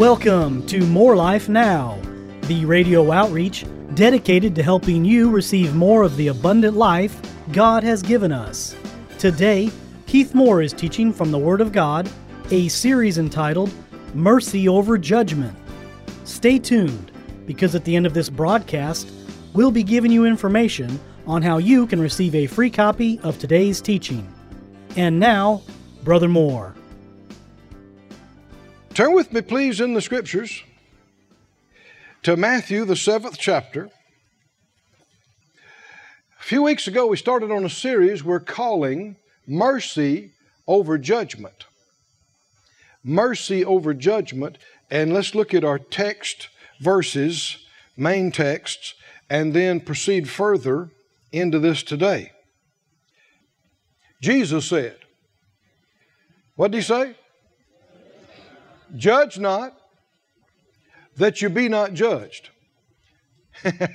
Welcome to More Life Now, the radio outreach dedicated to helping you receive more of the abundant life God has given us. Today, Keith Moore is teaching from the Word of God, a series entitled Mercy Over Judgment. Stay tuned, because at the end of this broadcast, we'll be giving you information on how you can receive a free copy of today's teaching. And now, Brother Moore. Turn with me, please, in the Scriptures to Matthew, the 7th chapter. A few weeks ago, we started on a series we're calling Mercy Over Judgment. Mercy over judgment. And let's look at our text verses, main texts, and then proceed further into this today. Jesus said, what did he say? Judge not, that you be not judged. Somebody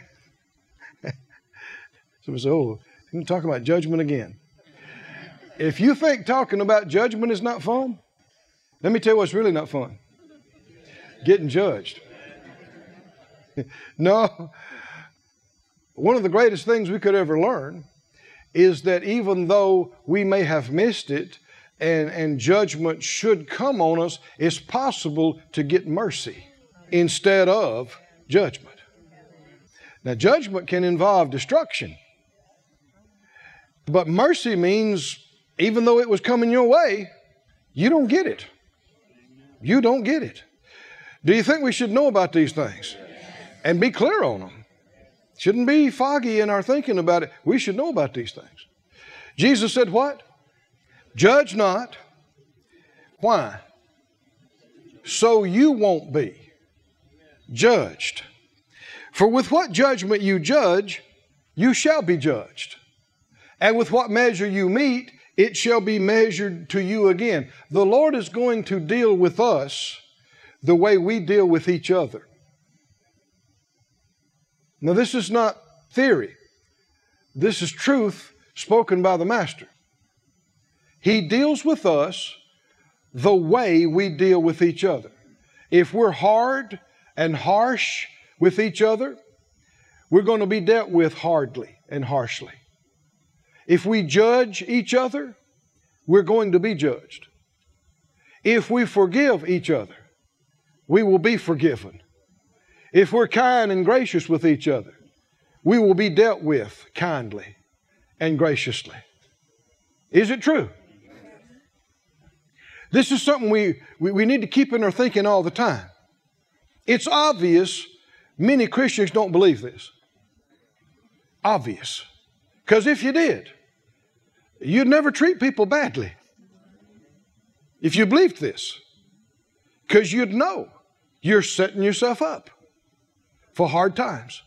said, oh, you're talking about judgment again. If you think talking about judgment is not fun, let me tell you what's really not fun. Getting judged. No. One of the greatest things we could ever learn is that even though we may have missed it, and judgment should come on us, it's possible to get mercy instead of judgment. Now, judgment can involve destruction. But mercy means, even though it was coming your way, you don't get it. You don't get it. Do you think we should know about these things and be clear on them? Shouldn't be foggy in our thinking about it. We should know about these things. Jesus said what? Judge not. Why? So you won't be judged. For with what judgment you judge, you shall be judged. And with what measure you meet, it shall be measured to you again. The Lord is going to deal with us the way we deal with each other. Now, this is not theory. This is truth spoken by the Master. He deals with us the way we deal with each other. If we're hard and harsh with each other, we're going to be dealt with hardly and harshly. If we judge each other, we're going to be judged. If we forgive each other, we will be forgiven. If we're kind and gracious with each other, we will be dealt with kindly and graciously. Is it true? This is something we need to keep in our thinking all the time. It's obvious many Christians don't believe this. Obvious. Because if you did, you'd never treat people badly. If you believed this. Because you'd know you're setting yourself up for hard times.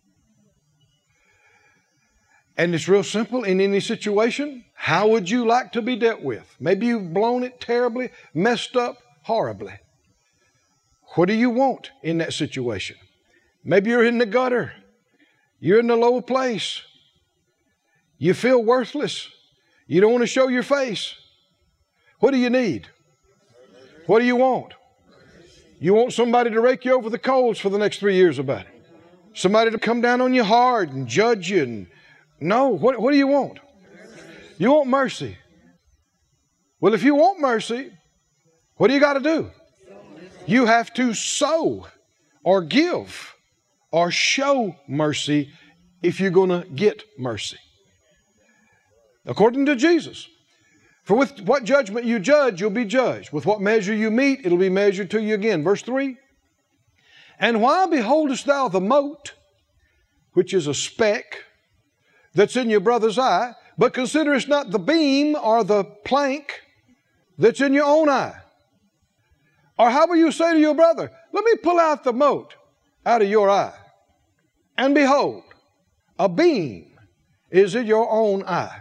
And it's real simple. In any situation, how would you like to be dealt with? Maybe you've blown it terribly, messed up horribly. What do you want in that situation? Maybe you're in the gutter. You're in the low place. You feel worthless. You don't want to show your face. What do you need? What do you want? You want somebody to rake you over the coals for the next 3 years about it. Somebody to come down on you hard and judge you. No, what do you want? You want mercy. Well, if you want mercy, what do you got to do? You have to sow or give or show mercy if you're going to get mercy. According to Jesus. For with what judgment you judge, you'll be judged. With what measure you meet, it'll be measured to you again. Verse 3. And why beholdest thou the mote, which is a speck, that's in your brother's eye, but considerest not the beam or the plank that's in your own eye? Or how will you say to your brother, let me pull out the mote out of your eye? And behold, a beam is in your own eye.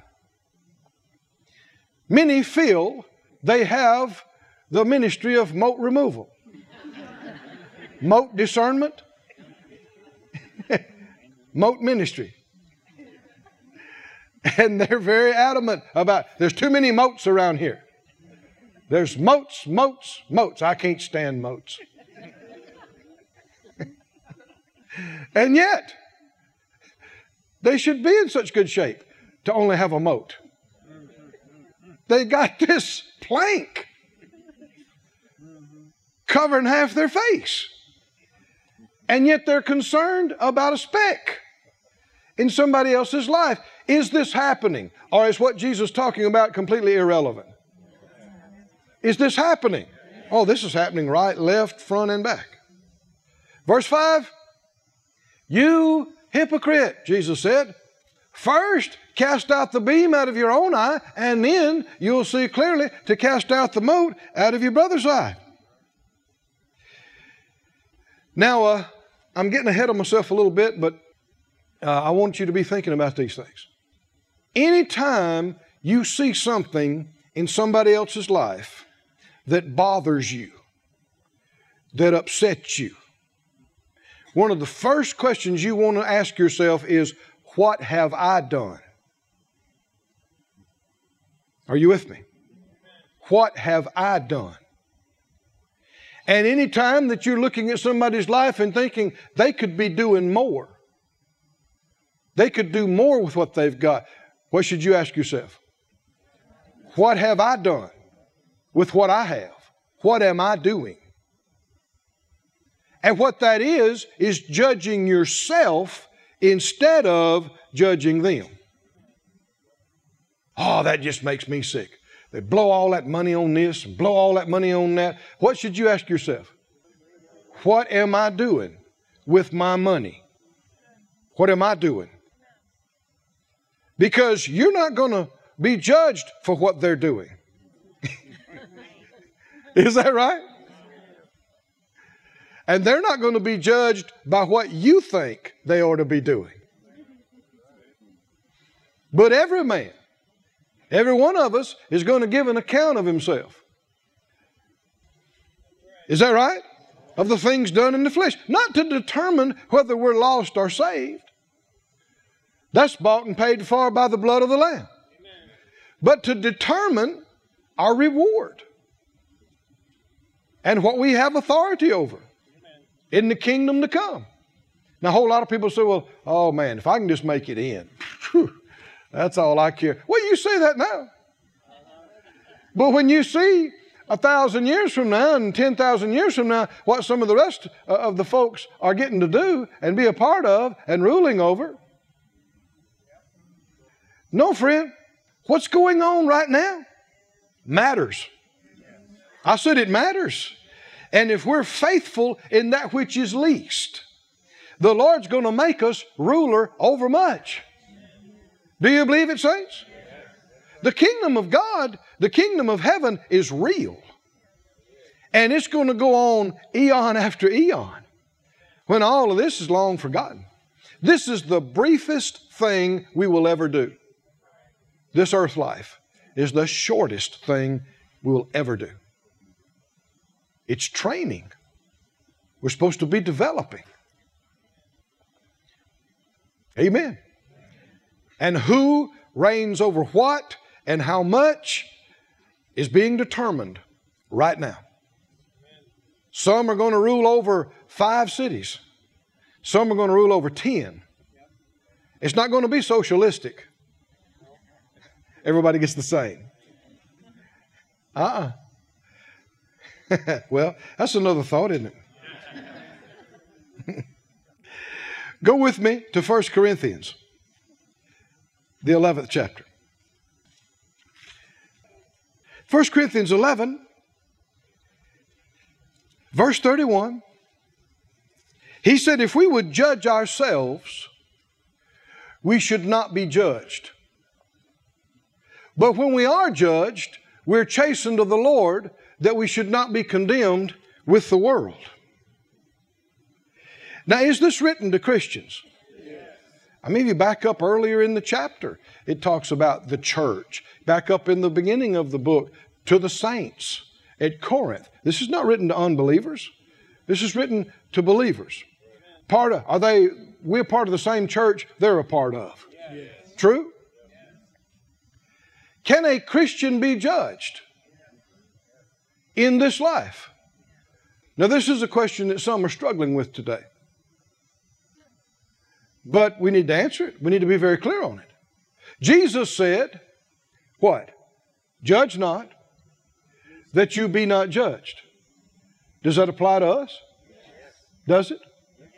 Many feel they have the ministry of mote removal. Mote discernment. Mote ministry. And they're very adamant about, there's too many motes around here. There's motes, motes, motes. I can't stand motes. And yet, they should be in such good shape to only have a moat. They got this plank covering half their face. And yet they're concerned about a speck in somebody else's life. Is this happening? Or is what Jesus is talking about completely irrelevant? Is this happening? Oh, this is happening right, left, front, and back. Verse 5, you hypocrite, Jesus said, first cast out the beam out of your own eye, and then you'll see clearly to cast out the mote out of your brother's eye. Now, I'm getting ahead of myself a little bit, but I want you to be thinking about these things. Anytime you see something in somebody else's life that bothers you, that upsets you, one of the first questions you want to ask yourself is, what have I done? Are you with me? What have I done? And any time that you're looking at somebody's life and thinking they could be doing more, they could do more with what they've got, what should you ask yourself? What have I done with what I have? What am I doing? And what that is judging yourself instead of judging them. Oh, that just makes me sick. They blow all that money on this and blow all that money on that. What should you ask yourself? What am I doing with my money? What am I doing? Because you're not going to be judged for what they're doing. Is that right? And they're not going to be judged by what you think they ought to be doing. But every man, every one of us is going to give an account of himself. Is that right? Of the things done in the flesh. Not to determine whether we're lost or saved. That's bought and paid for by the blood of the Lamb. But to determine our reward. And what we have authority over in the kingdom to come. Now, a whole lot of people say, well, oh man, if I can just make it in, that's all I care. Well, you say that now. But when you see 1,000 years from now and 10,000 years from now what some of the rest of the folks are getting to do and be a part of and ruling over. No, friend, what's going on right now matters. I said it matters. And if we're faithful in that which is least, the Lord's going to make us ruler over much. Do you believe it, saints? The kingdom of God, the kingdom of heaven is real. And it's going to go on eon after eon when all of this is long forgotten. This is the briefest thing we will ever do. This earth life is the shortest thing we will ever do. It's training. We're supposed to be developing. Amen. And who reigns over what and how much is being determined right now. Some are going to rule over 5 cities. Some are going to rule over 10. It's not going to be socialistic. Everybody gets the same. Well, that's another thought, isn't it? Go with me to 1 Corinthians, the 11th chapter. 1 Corinthians 11, verse 31. He said, if we would judge ourselves, we should not be judged. But when we are judged, we're chastened of the Lord, that we should not be condemned with the world. Now, is this written to Christians? Yes. I mean, if you back up earlier in the chapter, it talks about the church. Back up in the beginning of the book, to the saints at Corinth. This is not written to unbelievers. This is written to believers. We're part of the same church they're a part of. Yes. True? Can a Christian be judged in this life? Now, this is a question that some are struggling with today. But we need to answer it. We need to be very clear on it. Jesus said, what? Judge not, that you be not judged. Does that apply to us? Does it?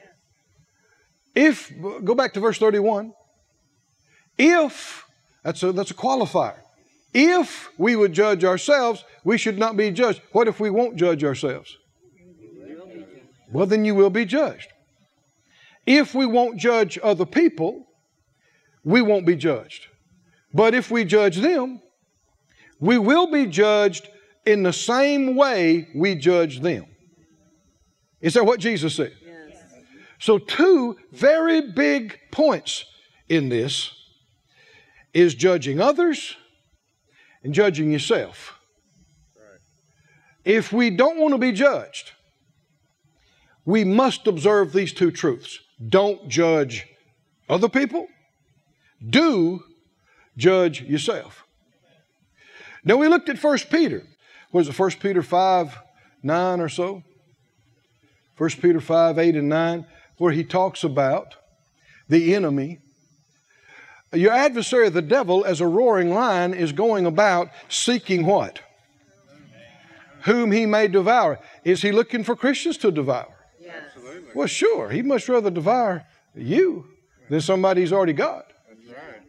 If, go back to verse 31. If, that's a qualifier. If we would judge ourselves, we should not be judged. What if we won't judge ourselves? Well, then you will be judged. If we won't judge other people, we won't be judged. But if we judge them, we will be judged in the same way we judge them. Is that what Jesus said? Yes. So two very big points in this is judging others and judging yourself. Right. If we don't want to be judged, we must observe these two truths. Don't judge other people. Do judge yourself. Now we looked at 1 Peter. What is it, 1 Peter 5, 9 or so? 1 Peter 5, 8 and 9, where he talks about the enemy. Your adversary, the devil, as a roaring lion, is going about seeking what? Whom he may devour. Is he looking for Christians to devour? Yes. Absolutely. Well, sure. He much rather devour you than somebody he's already got. That's right.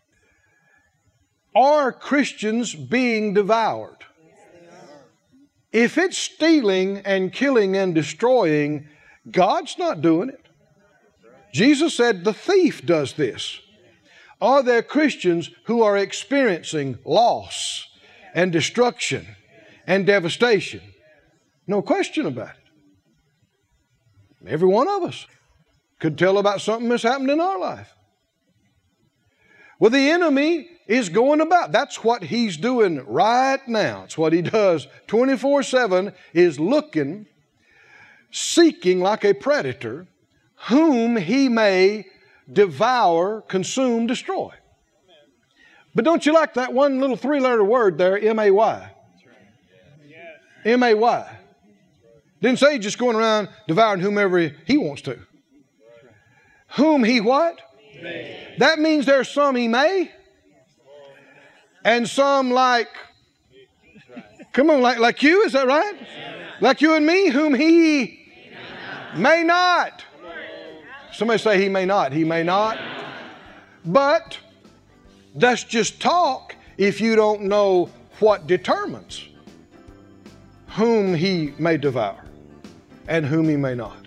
Are Christians being devoured? If it's stealing and killing and destroying, God's not doing it. Jesus said the thief does this. Are there Christians who are experiencing loss and destruction and devastation? No question about it. Every one of us could tell about something that's happened in our life. Well, the enemy is going about. That's what he's doing right now. It's what he does 24/7, is looking, seeking like a predator, whom he may devour, consume, destroy. But don't you like that one little three-letter word there, M-A-Y? M-A-Y. Didn't say just going around devouring whomever he wants to. Whom he what? May. That means there's some he may, and some like, come on, like you, is that right? Like you and me, whom he may not. Somebody say he may not. He may not. But that's just talk if you don't know what determines whom he may devour and whom he may not.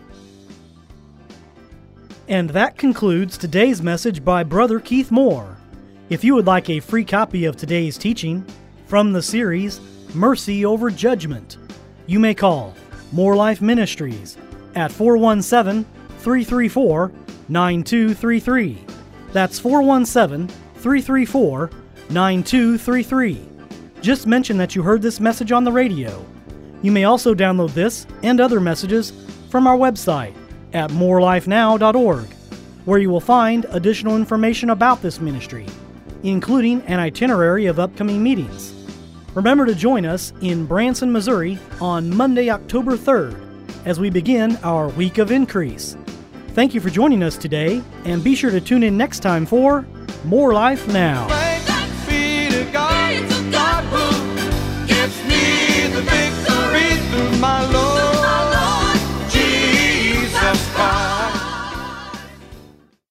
And that concludes today's message by Brother Keith Moore. If you would like a free copy of today's teaching from the series Mercy Over Judgment, you may call More Life Ministries at 417-334-9233. That's 417-334-9233. Just mention that you heard this message on the radio. You may also download this and other messages from our website at morelifenow.org, where you will find additional information about this ministry, including an itinerary of upcoming meetings. Remember to join us in Branson, Missouri on Monday, October 3rd, as we begin our Week of Increase. Thank you for joining us today, and be sure to tune in next time for More Life Now.